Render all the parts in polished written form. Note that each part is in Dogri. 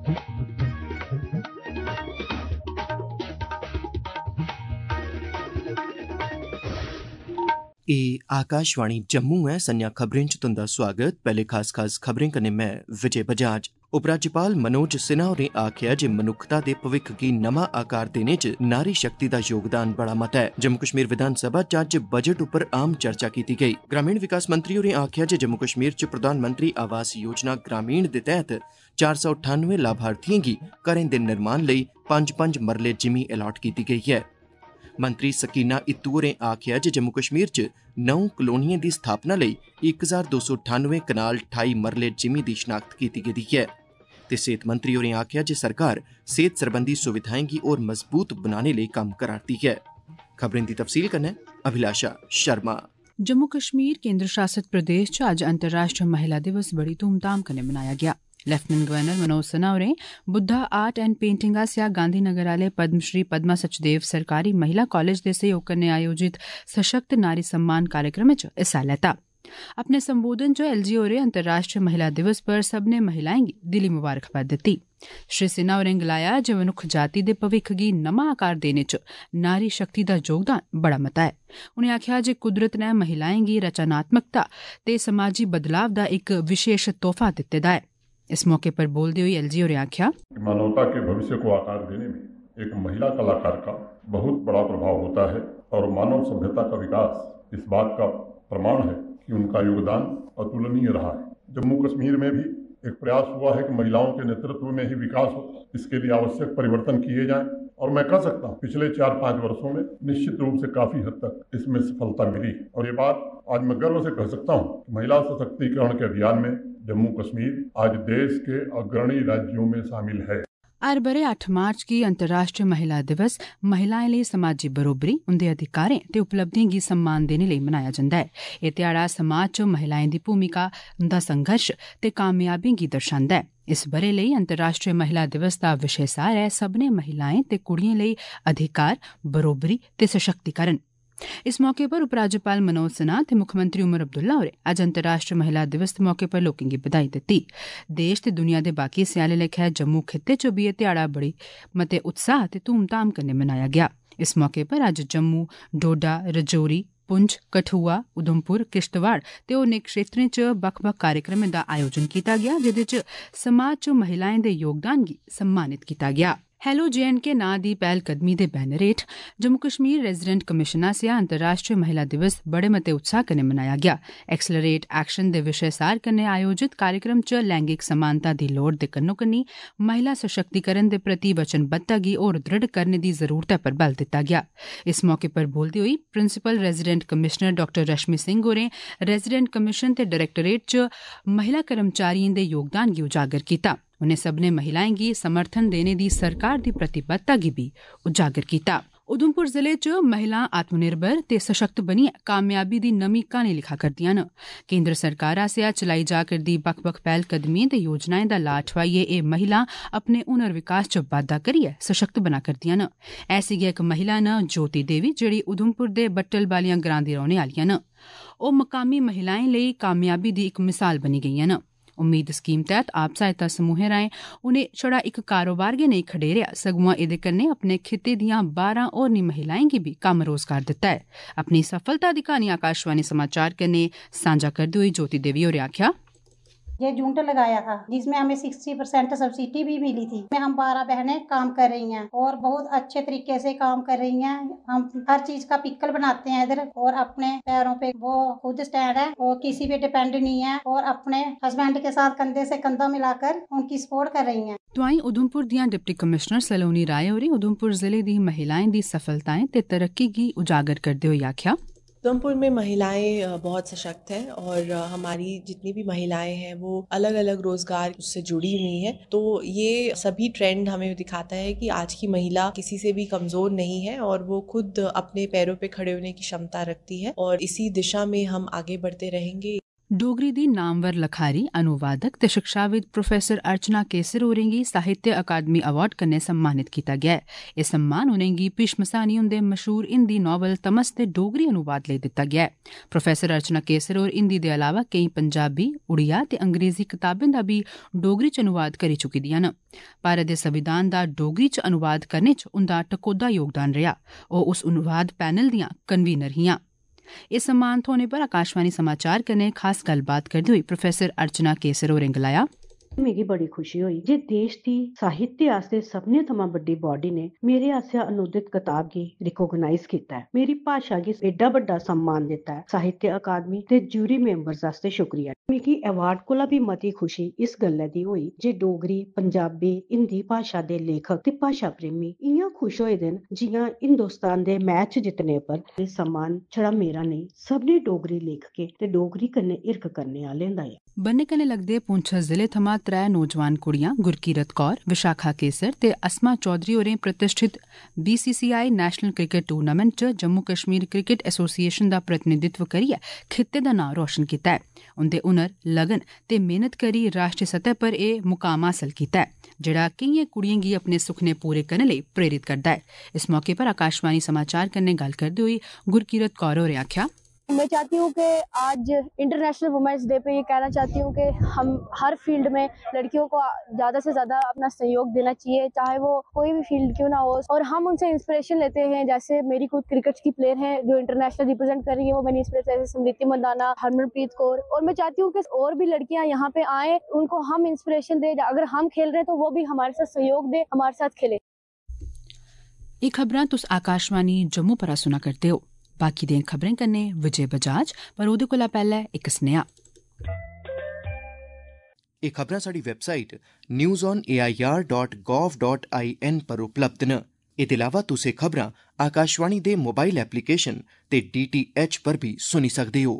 आकाशवाणी जम्मू है। संजा खबरें च तुंदा स्वागत। पहले खास खबरें कन्नै मैं विजय बजाज। उपराज्यपाल मनोज सिन्हा होरें आखेआ जे मनुक्खता दे भविक्ख गी नमां आकार देने च नारी शक्ति दा योगदान बड़ा मता है। जम्मू कश्मीर विधानसभा च अज्ज बजट उप्पर आम चर्चा कीती गेई। ग्रामीण विकास मंत्री होरें आखेआ जे जम्मू कश्मीर च प्रधानमंत्री आवास योजना ग्रामीण दे तैह्त 498 लाभार्थियें गी घरें दे निर्माण लेई 5-5 मरले जिमीं अलाट कीती गेई है। मंत्री सकीना इत्तू होरें आखेआ जे जम्मू कश्मीर च 9 कलोनियें दी स्थापना लेई 1298 कनाल 28 मरले जिमीं दी शनाख्त कीती गेदी है। ते सेहत मंत्री होरें आखेआ जे सरकार सेहत सरबंधी सुविधाएं गी होर मजबूत बनाने लेई कम्म करा'रदी है। खबरें दी तफसील कन्नै अभिलाषा शर्मा। जम्मू कश्मीर केंद्र शासित प्रदेश च अज्ज अंतर्राष्ट्रीय महिला दिवस बड़ी धूमधाम कन्नै मनाया गेआ। लेफ्टिनेंट गवर्नर मनोज सिन्हा होरें बुद्धा आर्ट एंड पेंटिंग आसेआ गांधीनगर आह्ले पद्मश्री पद्मा सचदेव सरकारी महिला कॉलेज दे सहयोग कन्नै आयोजित सशक्त नारी सम्मान कार्यक्रम च हिस्सा लैता। अपने संबोधन च एलजी होरें अंतर्राष्ट्रीय महिला दिवस पर सभनें महिलाएं गी दिली मुबारकबाद दित्ती। श्री सिन्हा होरें गलाया जे मनुक्ख जाति दे भविक्ख गी नमां आकार देने च नारी शक्ति दा योगदान बड़ा मता है। उनें आखेआ जे कुदरत ने महिलाएं गी रचनात्मकता ते समाजी बदलाव दा इक विशेष तोहफा दित्ते दा है। इस मौके पर बोलते हुए एलजी होरें आख्या, मानवता के भविष्य को आकार देने में एक महिला कलाकार का बहुत बड़ा प्रभाव होता है और मानव सभ्यता का विकास इस बात का प्रमाण है कि उनका योगदान अतुलनीय रहा है। जम्मू कश्मीर में भी एक प्रयास हुआ है कि महिलाओं के नेतृत्व में ही विकास हो, इसके लिए आवश्यक परिवर्तन किए जाएं और मैं कह सकता हूँ पिछले 4-5 वर्षों में निश्चित रूप से काफी हद तक इसमें सफलता मिली और ये बात आज मैं गर्व से कह सकता हूँ कि महिला सशक्तिकरण के अभियान में जम्मू कश्मीर आज देश के अग्रणी राज्यों में शामिल है। हर बरे 8 मार्च गी अंतर्राष्ट्रीय महिला दिवस महिलाएं लेई समाजी बरोबरी, उंदे अधिकारें ते उपलब्धियें गी सम्मान देने लेई मनाया जंदा है। एह् ध्याड़ा समाज च महिलाएं दी भूमिका, उंदा संघर्ष ते कामयाबियें गी दर्शांदा है। इस बरे लेई अंतर्राष्ट्रीय महिला दिवस दा विशे सार है सभनें महिलाएं ते कुड़ियें लेई अधिकार, बरोबरी ते सशक्तिकरण। इस मौके पर उपराज्यपाल मनोज सिन्हा ते मुक्खमंत्री उमर अब्दुल्ला होरें अज्ज अंतर्राष्ट्रीय महिला दिवस दे मौके पर लोकें गी बधाई दित्ती। देश ते दुनिया दे बाकी हिस्सें आह्ले लेखा जम्मू खित्ते च बी एह् ध्याड़ा बड़ी मते उत्साह ते धूमधाम कन्नै मनाया गेआ। इस मौके पर अज्ज जम्मू, डोडा, रजौरी, पुंछ, कठुआ, उधमपुर, किश्तवाड़ ते होरनें क्षेत्रें च बक्ख-बक्ख कार्यक्रमें दा आयोजन कीता गेआ जेह्दे च समाज च महिलाएं दे योगदान गी सम्मानित कीता गेआ। हैलो JNK नां दी पैह्लकदमी दे बैनर हेठ जम्मू कश्मीर रेजिडेंट कमिशन आसेआ अंतर्राष्ट्रीय महिला दिवस बड़े मते उत्साह कन्नै मनाया गेआ। एक्सलरेट एक्शन दे विशे सार कन्नै आयोजित कार्यक्रम च लैंगिक समानता दी लोड़ दे कन्नो-कन्नी महिला सशक्तिकरण दे प्रति वचनबद्धता गी होर दृढ़ करने दी जरूरतै पर बल दित्ता गेआ। इस मौके पर बोलदे होई principal resident commissioner doctor Rashmi Singh होरें रेजिडेंट कमिशन ते डायरेक्टोरेट च महिला कर्मचारियें दे योगदान गी उजागर कीता। उनें सभनें महिलाएं गी समर्थन देने दी सरकार दी प्रतिबद्धता गी भी उजागर कीता। उधमपुर जिले च महिलां आत्मनिर्भर ते सशक्त बनियै कामयाबी दी नमीं क्हानी लिखा करदियां न। केंद्र सरकार आसेआ चलाई जा करदी बक्ख-बक्ख पैह्लकदमियें ते योजनाएं दा लाह ठोआइयै एह् महिलां अपने हुनर विकास च बाद्धा करियै सशक्त बना करदियां न। ऐसी गै इक महिला न ज्योति देवी जेह्ड़ी उधमपुर दे बट्टल बालियां ग्रां दी रौह्ने आह्लियां न। ओह् मकामी महिलाएं लेई कामयाबी दी इक मिसाल बनी गेइयां न। उम्मीद स्कीम तैह्त आप सहायता समूहें राएं उनें छड़ा इक कारोबार गै नेईं खडेरेआ सगुआं एह्दे कन्नै अपने खित्ते दियां 12 होरनी महिलाएं गी भी कम्म रोजगार दित्ता है। अपनी सफलता दी क्हानी आकाशवाणी समाचार कन्नै सांझा करदे होई ज्योति देवी होरें आखेआ, ये यूनिट लगाया था जिसमें हमें 60% सब्सिडी भी मिली थी। में हम 12 बहनें काम कर रही हैं और बहुत अच्छे तरीके से काम कर रही हैं। हम हर चीज का पिक्कल बनाते हैं इधर और अपने पैरों पे वो खुद स्टैंड है और किसी पे डिपेंड नहीं है और अपने हस्बैंड के साथ कंधे से कंधा मिलाकर उनकी सपोर्ट कर रही हैं। तुआईं उधमपुर दियां डिप्टी कमिश्नर सलोनी राय होरें उधमपुर जिले दी महिलाएं दी सफलताएं ते तरक्की गी उजागर करदे होई आखेआ, उधमपुर में महिलाएं बहुत सशक्त हैं और हमारी जितनी भी महिलाएं हैं वो अलग अलग रोजगार से जुड़ी हुई हैं। तो ये सभी ट्रेंड हमें दिखाता है कि आज की महिला किसी से भी कमजोर नहीं है और वो खुद अपने पैरों पे खड़े होने की क्षमता रखती है और इसी दिशा में हम आगे बढ़ते रहेंगे। डोगरी दी नामवर लखारी अनुवादक ते शिक्षाविद प्रोफेसर अर्चना केसर होरें गी साहित्य अकादमी अवार्ड कन्नै सम्मानित कीता गेआ ऐ। एह् सम्मान उनेंगी भीष्म साहनी हुंदे मशहूर हिंदी नावल तमस दे डोगरी अनुवाद लेई दित्ता गेआ ऐ। प्रोफेसर अर्चना केसर होर हिंदी दे अलावा केईं पंजाबी, उड़िया ते अंग्रेजी किताबें दा बी डोगरी च अनुवाद करी चुकी दियां न। भारत दे संविधान दा डोगरी च अनुवाद करने च उंदा टकोह्दा योगदान रेहा। ओह् उस अनुवाद पैनल दियां कन्वीनर हियां। एह् सम्मान थ्होने पर आकाशवाणी समाचार कन्नै खास गल्लबात करदे होई प्रोफेसर अर्चना केसर होरें गलाया, मिगी बड़ी खुशी होई जे देश दी साहित्य आस्तै सभनें थमां बड्डी बॉडी ने मेरे आसेआ अनुदित कताब गी रिकॉग्नाइज कीता है। मेरी भाशा गी एड्डा बड्डा सम्मान दित्ता है। साहित्य अकादमी ते जूरी मेंबर्स आस्तै शुक्रिया। मिगी अवार्ड कोला भी मती खुशी इस गल्लै दी होई जे डोगरी, पंजाबी, हिंदी भाशा दे लेखक ते भाशा प्रेमी इ'यां खुश होए दे न जि'यां हिंदुस्तान दे मैच जितने पर एह् सम्मान छड़ा मेरा नेईं, सभनें डोगरी लेखकें ते डोगरी कन्नै हिरख करने आह्लें दा ऐ। बन्ने कन्नै लगदे पुंछ जिले थमां 3 नौजवान कुड़ियां गुरकीरत कौर, विशाखा केसर ते अस्मा चौधरी होरें प्रतिष्ठित BCCI नेशनल क्रिकेट टूर्नामेंट च जम्मू कश्मीर क्रिकेट एसोसिएशन दा प्रतिनिधित्व करियै खित्ते दा नां रोशन कीता है। उंदे हुनर, लगन ते मेहनत करी राष्ट्रीय सतह पर एह् मुकाम हासल कीता है, जेह्ड़ा केइयें कुड़ियें गी अपने सुखने पूरे करने लेई प्रेरित करदा है। इस मौके पर आकाशवाणी समाचार कन्नै गल्ल करदे होई गुरकीरत कौर होरें आखेआ, मैं चाहती हूँ कि आज इंटरनेशनल वुमेन्स डे पे ये कहना चाहती हूँ कि हम हर फील्ड में लड़कियों को ज़्यादा से ज़्यादा अपना सहयोग देना चाहिए, चाहे वो कोई भी फील्ड क्यों ना हो। और हम उनसे इंस्पिरेशन लेते हैं। जैसे मेरी खुद क्रिकेट की प्लेयर हैं जो इंटरनेशनल रिप्रेजेंट कर रही है, वो मैंने इंस्पिरेशन जैसे स्मृति मंदाना, हरमनप्रीत कौर। और मैं चाहती हूँ कि और भी लड़कियाँ यहाँ पे आए, उनको हम इंस्पिरेशन दें। अगर हम खेल रहे हैं तो वो भी हमारे साथ सहयोग दें, हमारे साथ खेले। ये खबरां तुस आकाशवाणी जम्मू परा सुना करदे हो। बाकी दियां खबरें कन्नै विजय बजाज, पर ओह्दे कोला पैह्लें इक सनेहा। एह् खबरां साढ़ी वैबसाइट newsonair.gov.in पर उपलब्ध न। एह्दे अलावा तुस एह् खबरां आकाशवाणी दे मोबाइल एप्लीकेशन ते DTH पर भी सुनी सकदे हो।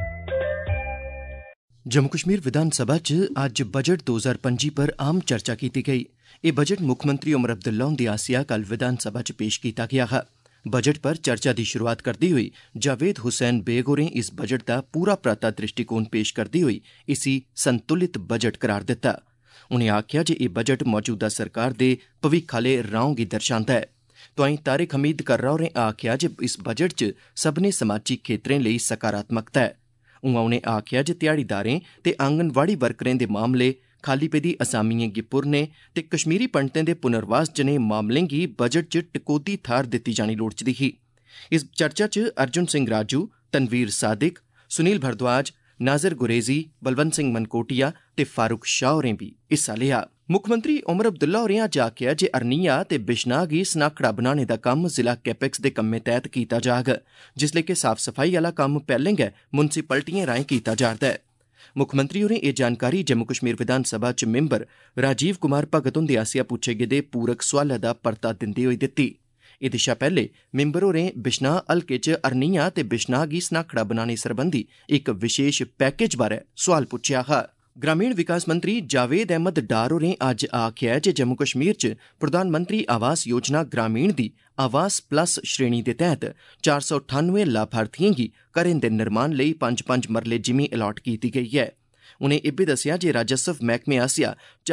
जम्मू कश्मीर विधानसभा च अज्ज बजट 2025 पर आम चर्चा कीती गेई। एह् बजट मुक्खमंत्री उमर अब्दुल्ला हुंदे आसेआ कल विधानसभा च पेश कीता गेआ हा। बजट पर चर्चा दी शुरुआत करदे होई जावेद हुसैन बेग होरें इस बजट दा पूरा पराता दृष्टिकोण पेश करदे होई इसी संतुलित बजट करार दित्ता। उनें आखेआ जे एह् बजट मौजूदा सरकार दे भविक्ख आह्ले राह् गी दर्शांदा है। तोआईं तारिक हमीद कर्रा होरें आखेआ जे इस बजट च सभनें समाजी खेत्तरें लेई सकारात्मकता है। उआं उनें आखेआ जे ध्याड़ीदारें ते आंगनवाड़ी वर्करें दे मामले, खाली पेदी असामियें गी पुरने ते कश्मीरी पंडितें दे पुनर्वास जनेह् मामलें गी बजट च टकोह्दी थाह्र दित्ती जानी लोड़चदी ही। इस चर्चा च अर्जुन सिंह राजू, तनवीर सादिक, सुनील भारद्वाज, नाज़र गुरेजी, बलवंत सिंह मनकोटिया ते फारूक शाह होरें भी हिस्सा लेआ। मुक्खमंत्री उमर अब्दुल्ला होरें अज्ज आखेआ जे अरनिया ते बिश्नाह गी सनाखड़ा बनाने दा कम्म जिला कैपेक्स दे कम्में तैह्त कीता जाग, जिसलै कि साफ सफाई आह्ला कम्म पैह्लें गै मुनसिपैलिटिएं राहें कीता जा'रदा है। मुक्खमंत्री होरें एह् जानकारी जम्मू कश्मीर विधानसभा च मिंबर राजीव कुमार भगत हुंदे आसेआ पुच्छे गेदे पूरक सोआलै दा परता दिंदे होई दित्ती। एह्दे शा पैह्ले मिंबर होरें बिश्नाह हलके च अरनिया ते बिश्नाह गी सनाखड़ा बनाने सरबंधी इक विशेष पैकेज बारै सोआल पुच्छेआ हा। ग्रामीण विकास मंत्री जावेद अहमद डार होरें अज्ज आखेआ जे जम्मू कश्मीर च प्रधानमंत्री आवास योजना ग्रामीण दी आवास प्लस श्रेणी दे तैह्त 498 लाभार्थियें गी घरें दे निर्माण लेई 5-5 मरले जिमीं अलाट कीती गेई ऐ। उनें इब्बी दस्सेआ जे राजस्व मैह्कमे आसेआ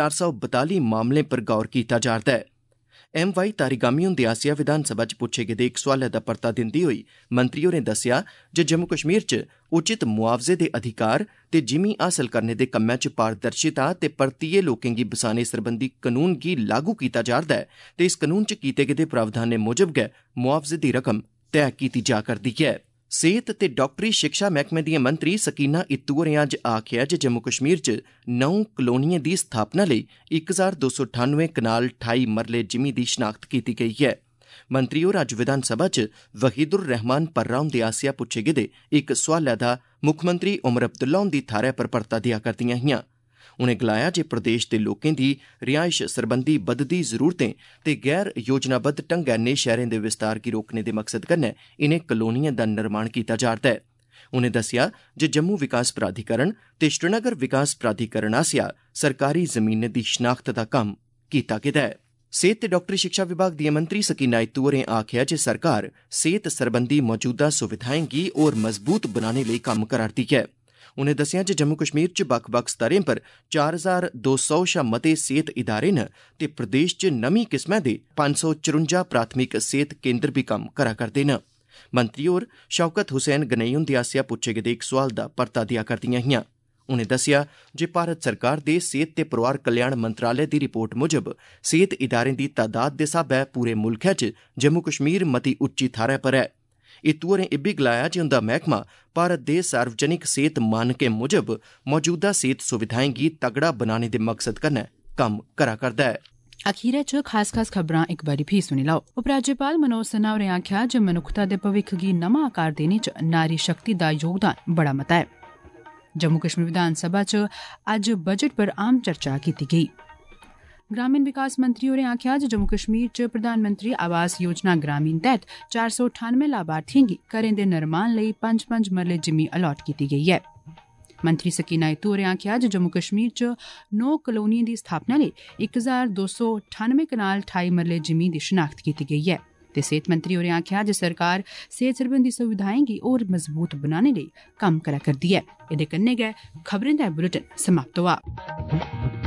442 मामलें पर गौर कीता जा'रदा है। MY तारिगामी हुंदे आसेआ विधानसभा च पुच्छे गेदे इक सोआलै दा परता दिंदे होई मंत्री होरें दस्सेआ जे जम्मू कश्मीर च उचित मुआवजे दे अधिकार ते जिमीं हासल करने दे कम्मै च पारदर्शिता ते परतियै लोकें गी बसाने सरबंधी कनून गी लागू कीता जा'रदा है ते इस कनून च कीते गेदे प्रावधानें मुजब गै मुआवजे दी रकम तैऽ कीती जा करदी है। सेहत ते डॉक्टरी शिक्षा मैह्कमे दियां मंत्री सकीना इत्तू होरें अज्ज आखेआ जे जम्मू कश्मीर च 9 कलोनियें दी स्थापना लेई 1298 कनाल 28 मरले जिमीं दी शनाख्त कीती गेई है। मंत्री होर अज्ज विधानसभा च वहीदुर रहमान पर्रा हुंदे आसेआ पुच्छे गेदे इक सोआलै दा मुक्खमंत्री उमर अब्दुल्ला हुंदी थाह्रै पर परता देआ करदियां हियां। उनें गलाया जे प्रदेश दे लोकें दी रिहायश सरबंधी बधदी जरूरतें ते गैर योजनाबद्ध ढंगै नै शैह्रें दे विस्तार गी रोकने दे मकसद कन्नै इनें कलोनियें दा निर्माण कीता जा'रदा है। उनें दस्सेआ जे जम्मू विकास प्राधिकरण ते श्रीनगर विकास प्राधिकरण आसेआ सरकारी जमीनें दी शनाख्त दा कम्म कीता गेदा ऐ। सेहत ते डॉक्टरी शिक्षा विभाग दियां मंत्री सकीना इत्तू होरें आखेआ जे सरकार सेहत सरबंधी मौजूदा सुविधाएं गी होर मजबूत बनाने लेई कम्म करा'रदी ऐ। उनें दस्सेआ जे जम्मू कश्मीर च बक्ख-बक्ख स्तरें पर 4200 शा मते सेहत इदारे न ते प्रदेश च नमीं किस्मै दे 554 प्राथमिक सेहत केन्द्र बी कम्म करा करदे न। मंत्री होर शौकत हुसैन गनेई हुंदे आसेआ पुच्छे गेदे इक सोआल दा परता देआ करदिआं हिआं। उनें दस्सेआ जे भारत सरकार दे सेहत ते परोआर कल्याण मंत्रालय दी रिपोर्ट मुजब सेहत इदारें दी तादाद दे स्हाबै पूरे मुल्खै च जम्मू कश्मीर मती उच्ची थाह्रै पर ऐ। इत्तू होरें इब्बी गलाया जे उंदा मैह्कमा भारत दे सार्वजनिक सेहत मानकें मुजब मौजूदा सेहत सुविधाएं गी तगड़ा बनाने दे मकसद कन्नै कम्म करा करदा ऐ। अखीरै च खास खबरां इक बारी फ्ही सुनी लैओ। उपराज्यपाल मनोज सिन्हा होरें आखेआ जे मनुक्खता दे भविक्ख गी नमां आकार देने च नारी शक्ति दा योगदान बड़ा मता ऐ। जम्मू कश्मीर विधानसभा च अज्ज बजट पर आम चर्चा कीती गेई। ग्रामीण विकास मंत्री होरें आखेआ जे जम्मू कश्मीर च प्रधानमंत्री आवास योजना ग्रामीण तैह्त 498 लाभार्थियें गी घरें दे निर्माण लेई 5-5 मरले जिमी अलाट कीती गेई ऐ। मंत्री सकीना इत्तू होरें आखेआ जे जम्मू कश्मीर च 9 कलोनियें दी स्थापना लेई 1298 कनाल 28 मरले जिमी दी शनाख्त कीती गेई ऐ। ते सेहत मंत्री होरें आखेआ जे सरकार सेहत सरबंधी सुविधाएं गी होर मजबूत बनाने लेई कम्म करा करदी ऐ। एह्दे कन्नै गै खबरें दा बुलेटिन समाप्त होआ।